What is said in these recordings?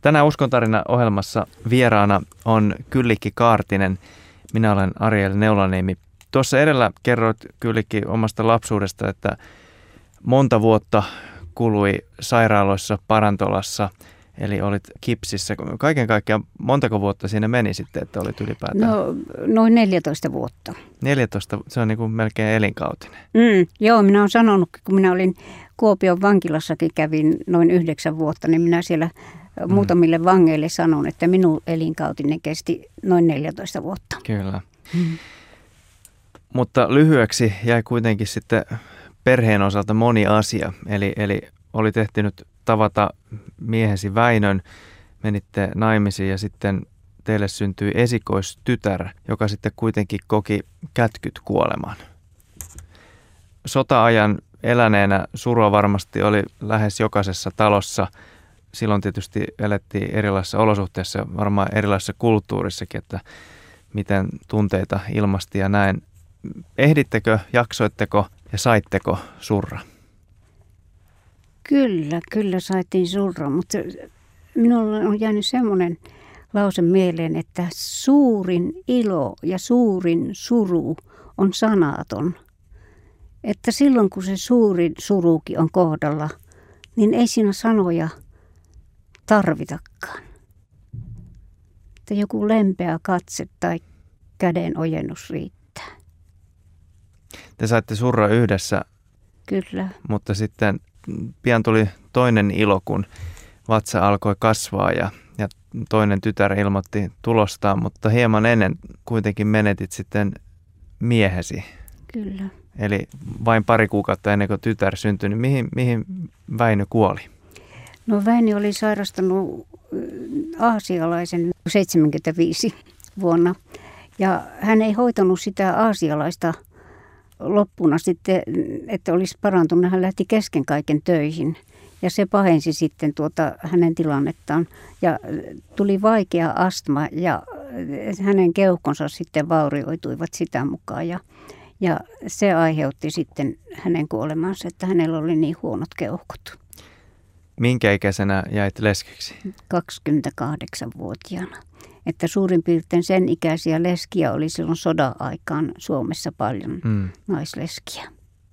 Tänään Uskontarina-ohjelmassa vieraana on Kyllikki Kaartinen. Minä olen Ariel Neulaniemi. Tuossa edellä kerroit, Kyllikki, omasta lapsuudesta, että monta vuotta kului sairaaloissa, parantolassa, eli olit kipsissä. Kaiken kaikkiaan montako vuotta siinä meni sitten, että olit ylipäätään? No, noin 14 vuotta. 14, se on niin kuin melkein elinkautinen. Joo, minä olen sanonut, kun minä olin Kuopion vankilassakin kävin noin 9 vuotta, niin minä siellä muutamille vangeille sanon, että minun elinkautinen kesti noin 14 vuotta. Kyllä. Mutta lyhyeksi jäi kuitenkin sitten perheen osalta moni asia. Eli oli tehtynyt tavata miehesi Väinön, menitte naimisiin ja sitten teille syntyi esikoistytär, joka sitten kuitenkin koki kätkyt kuoleman. Sota-ajan eläneenä surua varmasti oli lähes jokaisessa talossa. Silloin tietysti elettiin erilaisissa olosuhteissa, varmaan erilaisissa kulttuurissakin, että miten tunteita ilmasti ja näin. Ehdittekö, jaksoitteko ja saitteko surra? Kyllä saitiin surra, mutta minulle on jäänyt semmoinen lause mieleen, että suurin ilo ja suurin suru on sanaton. Että silloin kun se suurin surukin on kohdalla, niin ei siinä sanoja tarvitakaan. Että joku lempeä katse tai käden ojennus riittää. Te saitte surra yhdessä. Kyllä. Mutta sitten pian tuli toinen ilo, kun vatsa alkoi kasvaa ja toinen tytär ilmoitti tulostaan, mutta hieman ennen kuitenkin menetit sitten miehesi. Kyllä. Eli vain pari kuukautta ennen kuin tytär syntyi, niin mihin Väinö kuoli? No Väinö oli sairastanut aasialaisen 75 vuonna ja hän ei hoitanut sitä aasialaista loppuna sitten, että olisi parantunut. Hän lähti kesken kaiken töihin ja se pahensi sitten hänen tilannettaan ja tuli vaikea astma ja hänen keuhkonsa sitten vaurioituivat sitä mukaan ja se aiheutti sitten hänen kuolemansa, että hänellä oli niin huonot keuhkot. Minkä ikäisenä jäit leskeksi? 28-vuotiaana. Että suurin piirtein sen ikäisiä leskiä oli silloin sodan aikaan Suomessa paljon naisleskiä.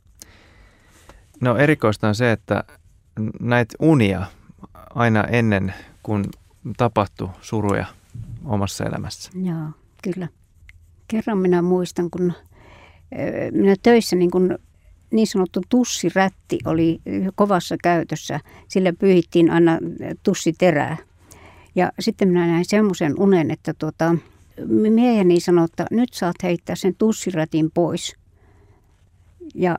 No erikoista on se, että näit unia aina ennen kuin tapahtui suruja omassa elämässä. Joo, kyllä. Kerran minä muistan, kun minä töissä niin sanottu tussirätti oli kovassa käytössä. Sillä pyyhittiin aina tussiterää. Ja sitten minä näin semmoisen unen, että mieheni sanoi, että nyt saat heittää sen tussirätin pois. Ja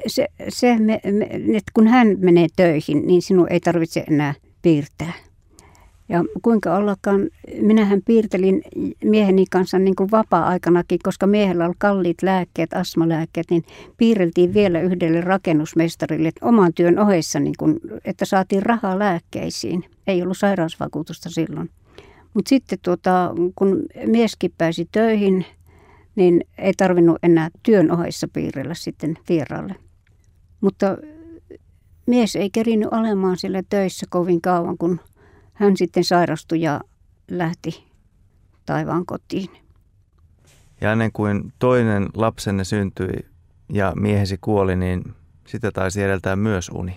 että kun hän menee töihin, niin sinun ei tarvitse enää piirtää. Ja kuinka ollakaan, minähän piirtelin mieheni kanssa niin kuin vapaa-aikanakin, koska miehellä oli kalliit lääkkeet, astmalääkkeet, niin piirreltiin vielä yhdelle rakennusmestarille oman työn ohessa, niin kuin, että saatiin rahaa lääkkeisiin. Ei ollut sairausvakuutusta silloin. Mutta sitten kun mieskin pääsi töihin, niin ei tarvinnut enää työn ohessa piirrellä sitten vieraalle. Mutta mies ei kerinyt olemaan siellä töissä kovin kauan, kun hän sitten sairastui ja lähti taivaan kotiin. Ja ennen kuin toinen lapsenne syntyi ja miehesi kuoli, niin sitä taisi edeltää myös uni.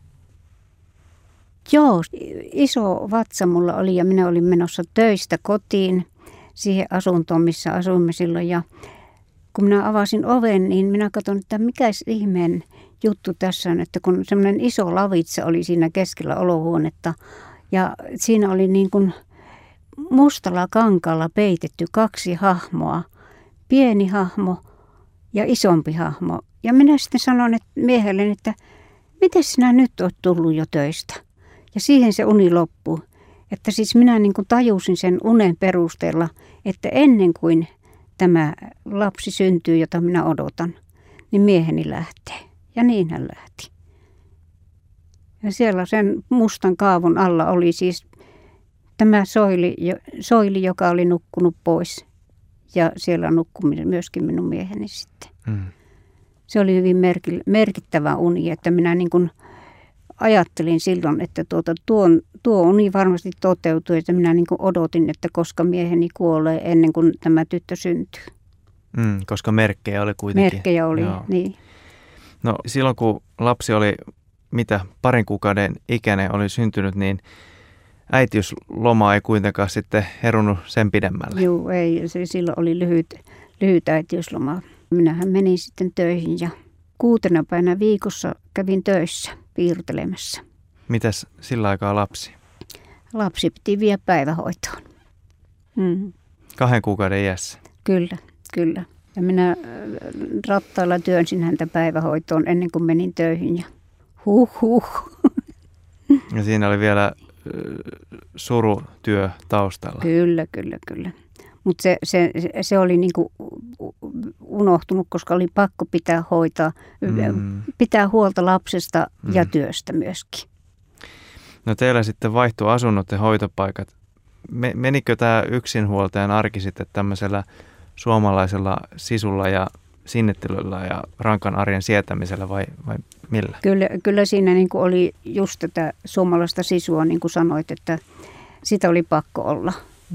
Joo, iso vatsa mulla oli ja minä olin menossa töistä kotiin siihen asuntoon, missä asuimme silloin. Ja kun minä avasin oven, niin minä katson, että mikä ihmeen juttu tässä on, että kun semmoinen iso lavitsa oli siinä keskellä olohuonetta, ja siinä oli niin kuin mustalla kankaalla peitetty 2 hahmoa, pieni hahmo ja isompi hahmo. Ja minä sitten sanon miehelle, että miten sinä nyt olet tullut jo töistä? Ja siihen se uni loppui. Että siis minä niin kuin tajusin sen unen perusteella, että ennen kuin tämä lapsi syntyy, jota minä odotan, niin mieheni lähtee. Ja niin hän lähti. Ja siellä sen mustan kaavun alla oli siis tämä soili, joka oli nukkunut pois. Ja siellä nukkui myöskin minun mieheni sitten. Se oli hyvin merkittävä uni, että minä niin kuin ajattelin silloin, että tuo uni varmasti toteutui, että minä niin kuin odotin, että koska mieheni kuolee ennen kuin tämä tyttö syntyy. Koska merkkejä oli kuitenkin. Merkkejä oli, Joo. niin. No silloin kun lapsi oli parin kuukauden ikäinen oli syntynyt, niin äitiysloma ei kuitenkaan sitten herunut sen pidemmälle. Joo, ei. Silloin oli lyhyt äitiysloma. Minähän menin sitten töihin ja 6 päivänä viikossa kävin töissä piirtelemässä. Mitäs sillä aikaa lapsi? Lapsi piti viedä päivähoitoon. 2 kuukauden iässä? Kyllä. Ja minä rattailla työnsin häntä päivähoitoon ennen kuin menin töihin ja Ja siinä oli vielä surutyö taustalla. Kyllä. Mutta se oli niinku unohtunut, koska oli pakko pitää huolta lapsesta ja työstä myöskin. No teillä sitten vaihtui asunnot ja hoitopaikat. Menikö tämä yksinhuoltajan arki sitten tämmöisellä suomalaisella sisulla ja sinnittelyllä ja rankan arjen sietämisellä vai millä? Kyllä siinä niinku oli just tätä suomalaista sisua, niin kuin sanoit, että sitä oli pakko olla.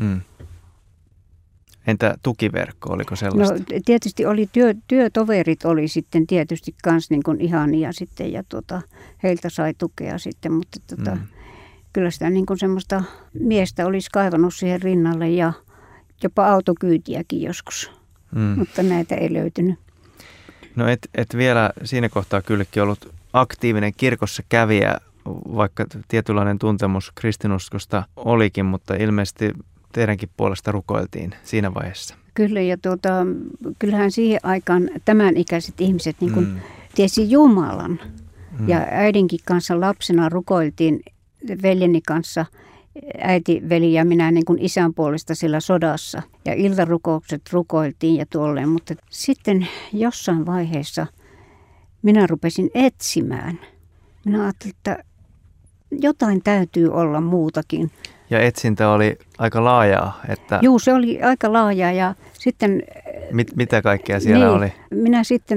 Entä tukiverkko, oliko sellaista? No tietysti oli työtoverit oli sitten tietysti kans niin kuin ihania sitten ja heiltä sai tukea sitten, mutta kyllä sitä niin kuin semmoista miestä olisi kaivannut siihen rinnalle ja jopa autokyytiäkin joskus, mutta näitä ei löytynyt. No et vielä siinä kohtaa kylläkin ollut aktiivinen kirkossa kävijä, vaikka tietynlainen tuntemus kristinuskosta olikin, mutta ilmeisesti teidänkin puolesta rukoiltiin siinä vaiheessa. Kyllä ja kyllähän siihen aikaan tämän ikäiset ihmiset niin kuin tiesi Jumalan ja äidinkin kanssa lapsena rukoiltiin veljeni kanssa. Äiti, veli ja minä niin kuin isän puolesta siellä sodassa ja iltarukoukset rukoiltiin ja tuolleen, mutta sitten jossain vaiheessa minä rupesin etsimään. Minä ajattelin, että jotain täytyy olla muutakin. Ja etsintä oli aika laajaa. Joo, se oli aika laajaa ja sitten... Mitä kaikkea siellä oli? Minä sitten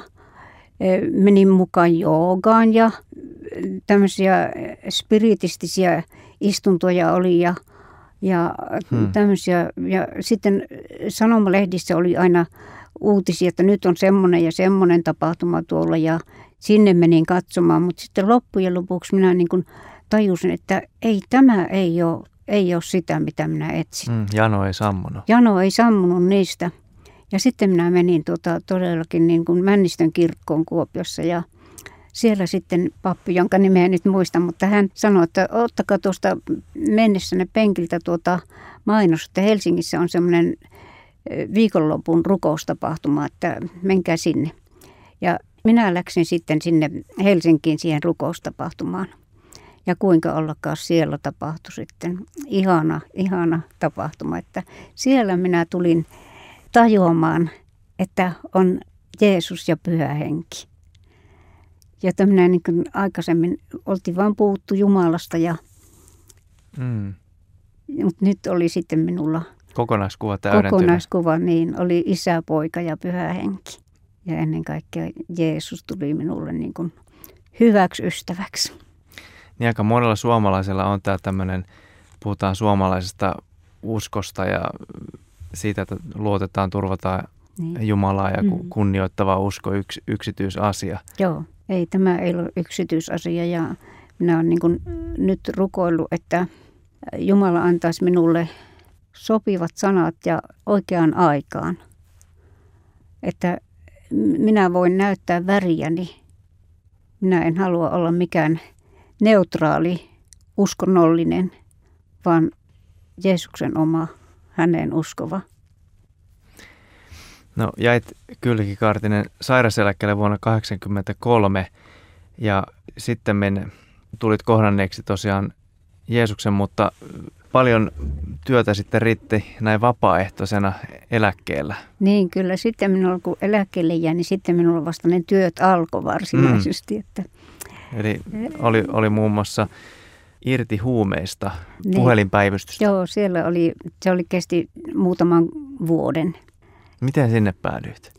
menin mukaan joogaan ja tämmöisiä spiritistisiä istuntoja oli ja tämmöisiä. Ja sitten sanomalehdissä oli aina uutisia, että nyt on semmoinen ja semmoinen tapahtuma tuolla ja sinne menin katsomaan. Mutta sitten loppujen lopuksi minä niin kuin tajusin, että tämä ei ole sitä, mitä minä etsin. Jano ei sammunut. Jano ei sammunut niistä. Ja sitten minä menin todellakin niin kuin Männistön kirkkoon Kuopiossa ja siellä sitten pappi, jonka nimeä en nyt muista, mutta hän sanoi, että ottakaa tuosta mennessänne penkiltä mainos, että Helsingissä on semmoinen viikonlopun rukoustapahtuma, että menkää sinne. Ja minä läksin sitten sinne Helsinkiin siihen rukoustapahtumaan. Ja kuinka ollakaan siellä tapahtui sitten ihana tapahtuma, että siellä minä tulin tajuamaan, että on Jeesus ja Pyhä Henki. Jota minä niin kuin aikaisemmin oltiin vain puhuttu Jumalasta, mutta nyt oli sitten minulla kokonaiskuva täydentynyt. Kokonaiskuva, niin oli Isä, Poika ja Pyhä Henki. Ja ennen kaikkea Jeesus tuli minulle niin kuin hyväksi ystäväksi. Niin aika monella suomalaisella on tämä tämmöinen, puhutaan suomalaisesta uskosta ja siitä, että luotetaan, turvataan Jumalaa ja kunnioittava usko yksityisasia. Joo, tämä ei ole yksityisasia ja minä olen niin kuin nyt rukoillut, että Jumala antaisi minulle sopivat sanat ja oikeaan aikaan. Että minä voin näyttää väriäni. Minä en halua olla mikään neutraali, uskonnollinen, vaan Jeesuksen oma, hänen uskova. No jäit Kyllikki Kaartinen sairaseläkkeelle vuonna 1983 ja sitten tulit kohdanneeksi tosiaan Jeesuksen, mutta paljon työtä sitten riitti näin vapaaehtoisena eläkkeellä. Niin kyllä, sitten minulla kun eläkkeelle jäi, niin sitten minulla vasta ne työt alkoi varsinaisesti. Että eli oli muun muassa irti huumeista puhelinpäivystystä. Joo, se kesti muutaman vuoden. Miten sinne päädyit?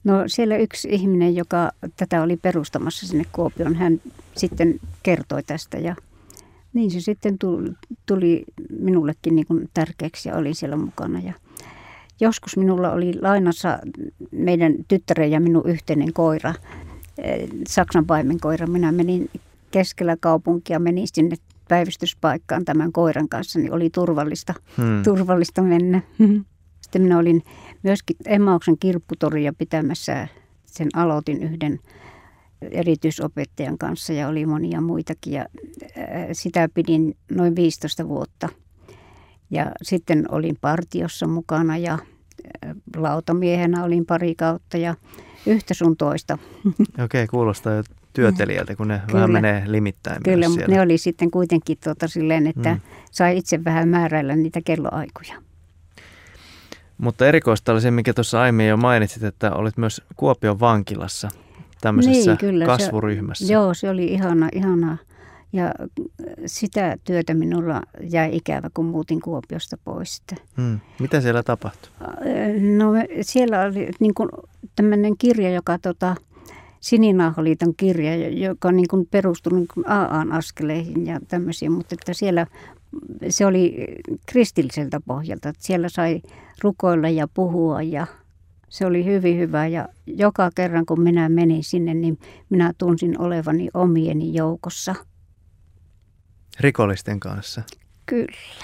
No siellä yksi ihminen, joka tätä oli perustamassa sinne Kuopioon, hän sitten kertoi tästä ja niin se sitten tuli minullekin niin kuin tärkeäksi ja olin siellä mukana. Ja joskus minulla oli lainassa meidän tyttären ja minun yhteinen koira, Saksan paimenkoira. Minä menin keskellä kaupunkia, menin sinne päivystyspaikkaan tämän koiran kanssa, niin oli turvallista mennä. Sitten minä olin myöskin Emmauksen kirpputoria pitämässä, sen aloitin yhden erityisopettajan kanssa ja oli monia muitakin ja sitä pidin noin 15 vuotta. Ja sitten olin partiossa mukana ja lautamiehenä olin pari kautta ja yhtä sun toista. Okei, kuulostaa jo työtelijältä, kun ne vähän menee limittäin. Kyllä, mutta ne oli sitten kuitenkin silleen, että sai itse vähän määräillä niitä kelloaikoja. Mutta erikoista oli se, mikä tuossa aiemmin jo mainitsit, että olit myös Kuopion vankilassa tämmöisessä kasvuryhmässä. Joo, se oli ihanaa. Ja sitä työtä minulla jäi ikävä, kun muutin Kuopiosta pois. Mitä siellä tapahtui? No siellä oli niin kuin tämmöinen kirja, joka Sininauhaliiton kirja, joka niin kuin perustui niin kuin AA:n askeleihin ja tämmöisiä, mutta että siellä se oli kristilliseltä pohjalta. Että siellä sai rukoilla ja puhua ja se oli hyvin hyvä ja joka kerran kun minä menin sinne, niin minä tunsin olevani omieni joukossa. Rikollisten kanssa? Kyllä.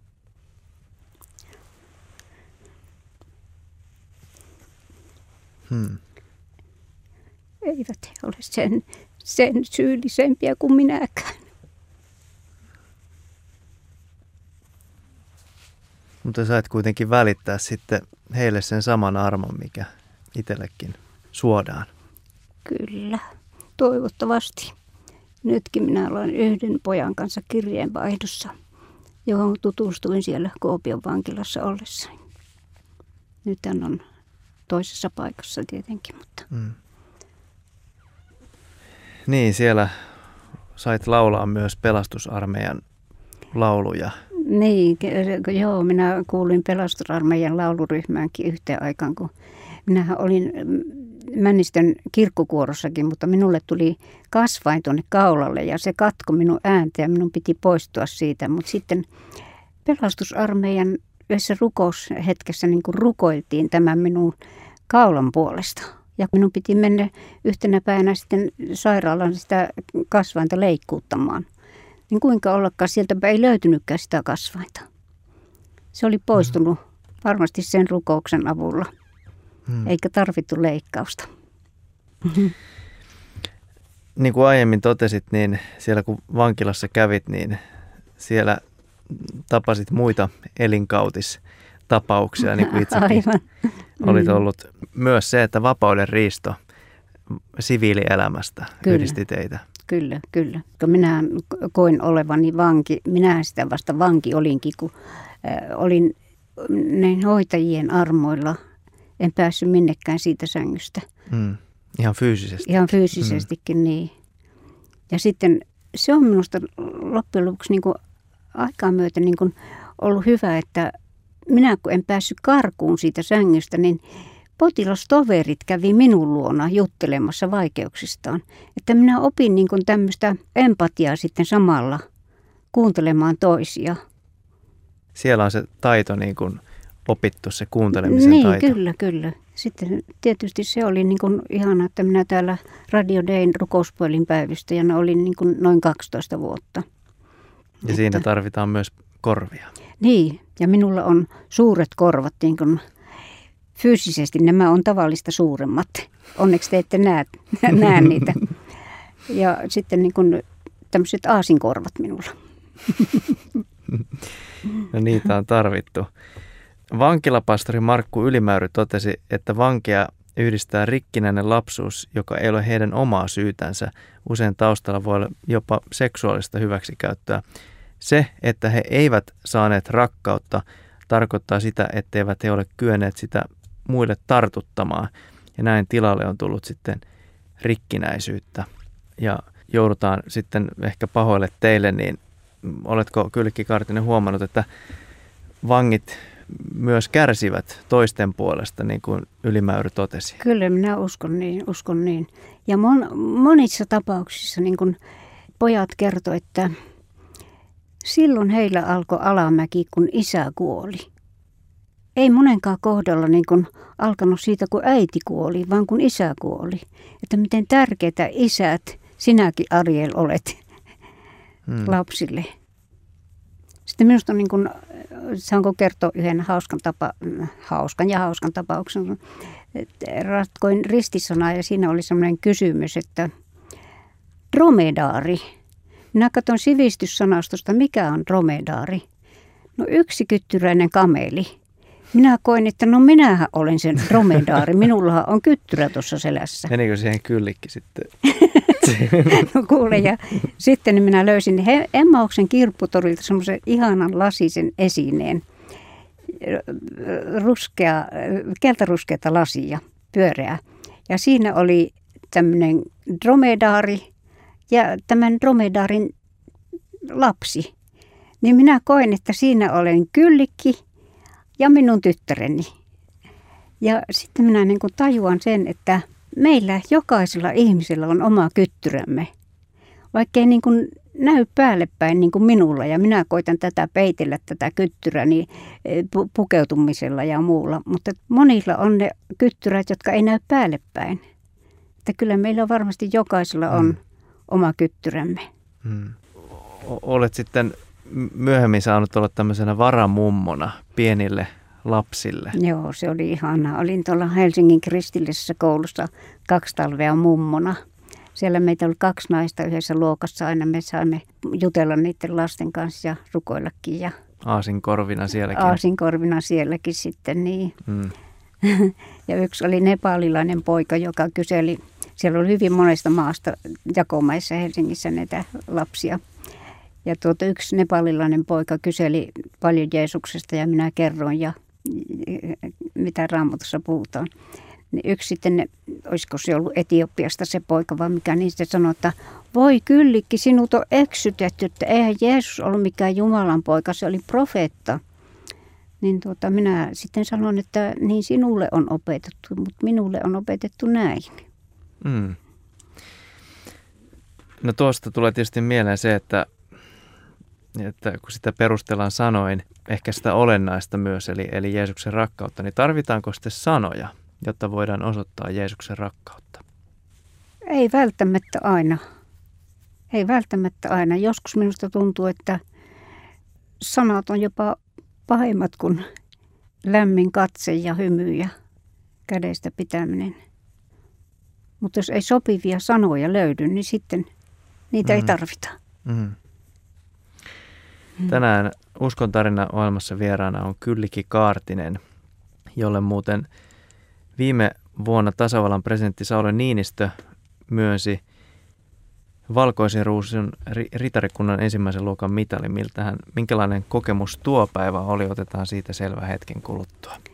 Eivät he ole sen syyllisempiä kuin minäkään. Mutta sait kuitenkin välittää sitten heille sen saman armon, mikä itsellekin suodaan. Kyllä, toivottavasti. Nytkin minä olen yhden pojan kanssa kirjeenvaihdossa, johon tutustuin siellä Kuopion vankilassa ollessani. Nyt hän on toisessa paikassa tietenkin, mutta... Niin, siellä sait laulaa myös pelastusarmeijan lauluja. Niin, joo, minä kuuluin pelastusarmeijan lauluryhmäänkin yhteen aikaan, kun minähän olin Männistön kirkkokuorossakin, mutta minulle tuli kasvain tuonne kaulalle ja se katkoi minun ääntä ja minun piti poistua siitä. Mutta sitten pelastusarmeijan yhdessä rukoushetkessä niin kuin rukoiltiin tämän minun kaulan puolesta. Ja minun piti mennä yhtenä päivänä sitten sairaalaan sitä kasvainta leikkuuttamaan. Niin kuinka ollakaan, sieltä ei löytynytkään sitä kasvainta. Se oli poistunut varmasti sen rukouksen avulla. Eikä tarvittu leikkausta. Niin kuin aiemmin totesit, niin siellä kun vankilassa kävit, niin siellä tapasit muita elinkautis-tapauksia, niin kuin itsekin olit ollut. Myös se, että vapauden riisto siviilielämästä yhdisti teitä. Kyllä. Kun minä koin olevani vanki, minä sitä vasta vanki olinkin, kun olin näin hoitajien armoilla. En päässyt minnekään siitä sängystä. Ihan fyysisesti? Ihan fyysisestikin, niin. Ja sitten se on minusta loppujen lopuksi niin kuin aikaa myöten niin kuin ollut hyvä, että minä kun en päässyt karkuun siitä sängystä, niin potilastoverit kävi minun luona juttelemassa vaikeuksistaan. Että minä opin niin kuin tämmöistä empatiaa sitten samalla kuuntelemaan toisia. Siellä on se taito niin kuin opittu, se kuuntelemisen taito. Niin, kyllä. Sitten tietysti se oli niin kuin ihanaa, että minä täällä Radio Dayn rukouspuhelin päivystäjänä olin niin kuin noin 12 vuotta. Ja siinä tarvitaan myös korvia. Niin, ja minulla on suuret korvat, niin kuin fyysisesti nämä on tavallista suuremmat. Onneksi te ette näe niitä. Ja sitten niin kuin tämmöiset aasinkorvat minulla. No niitä on tarvittu. Vankilapastori Markku Ylimäyry totesi, että vankeja yhdistää rikkinäinen lapsuus, joka ei ole heidän omaa syytänsä. Usein taustalla voi olla jopa seksuaalista hyväksikäyttöä. Se, että he eivät saaneet rakkautta, tarkoittaa sitä, etteivät he ole kyenneet sitä muille tartuttamaan. Ja näin tilalle on tullut sitten rikkinäisyyttä. Ja joudutaan sitten ehkä pahoille teille, niin oletko Kyllikki Kaartinen huomannut, että vangit myös kärsivät toisten puolesta, niin kuin Ylimäyry totesi. Kyllä minä uskon niin. Ja monissa tapauksissa niin kuin pojat kertoi, että silloin heillä alkoi alamäki, kun isä kuoli. Ei monenkaan kohdalla niin kuin alkanut siitä, kun äiti kuoli, vaan kun isä kuoli. Että miten tärkeitä isät sinäkin, Ariel, olet lapsille. Sitten minusta on niin kuin, saanko kertoa yhden hauskan tapauksen. Ratkoin ristisonaa ja siinä oli sellainen kysymys, että dromedaari. Minä katson sivistyssanastosta, mikä on dromedaari. No yksikyttyräinen kameli. Minä koin, että no minähän olen sen dromedaari. Minullahan on kyttyrä tuossa selässä. Menikö siihen kyllikki sitten? No kuule, ja sitten minä löysin Emmauksen kirpputorilta semmoisen ihanan lasisen esineen. Keltaruskeata lasia, pyöreä. Ja siinä oli tämmöinen dromedaari ja tämän dromedaarin lapsi. Niin minä koin, että siinä olen kyllikki ja minun tyttäreni. Ja sitten minä niin kuin tajuan sen, että meillä jokaisella ihmisellä on oma kyttyrämme. Vaikkei niin kuin näy päälle päin niin kuin minulla ja minä koitan tätä peitellä tätä kyttyräni pukeutumisella ja muulla. Mutta monilla on ne kyttyrät, jotka ei näy päälle päin. Että kyllä meillä varmasti jokaisella on oma kyttyrämme. Olet sitten myöhemmin saanut olla tämmöisenä varamummona pienille lapsille. Joo, se oli ihanaa. Olin tuolla Helsingin kristillisessä koulussa 2 talvea mummona. Siellä meitä oli 2 naista yhdessä luokassa. Aina me saimme jutella niiden lasten kanssa ja rukoillakin. Ja aasinkorvina sielläkin. Aasinkorvina sielläkin sitten, niin. Ja yksi oli nepalilainen poika, joka kyseli. Siellä oli hyvin monesta maasta jakomaissa Helsingissä näitä lapsia. Ja yksi nepalilainen poika kyseli paljon Jeesuksesta ja minä kerroin ja mitä Raamatussa puhutaan. Niin yksi sitten, olisiko se ollut Etiopiasta se poika vai mikä, niin se sanoi, että voi kyllikki, sinut on eksytetty, että eihän Jeesus ollut mikään Jumalan poika, se oli profeetta. Niin minä sitten sanon, että niin sinulle on opetettu, mutta minulle on opetettu näin. No tuosta tulee tietysti mieleen se, että kun sitä perustellaan sanoin, ehkä sitä olennaista myös, eli Jeesuksen rakkautta, niin tarvitaanko sitten sanoja, jotta voidaan osoittaa Jeesuksen rakkautta? Ei välttämättä aina. Ei välttämättä aina. Joskus minusta tuntuu, että sanat on jopa pahimmat kuin lämmin katse ja hymy ja kädestä pitäminen. Mutta jos ei sopivia sanoja löydy, niin sitten niitä ei tarvita. Tänään Uskon tarina -ohjelmassa vieraana on Kyllikki Kaartinen, jolle muuten viime vuonna tasavallan presidentti Sauli Niinistö myönsi Valkoisen Ruusun ritarikunnan ensimmäisen luokan mitalin. Minkälainen kokemus tuo päivä oli? Otetaan siitä selvä hetken kuluttua.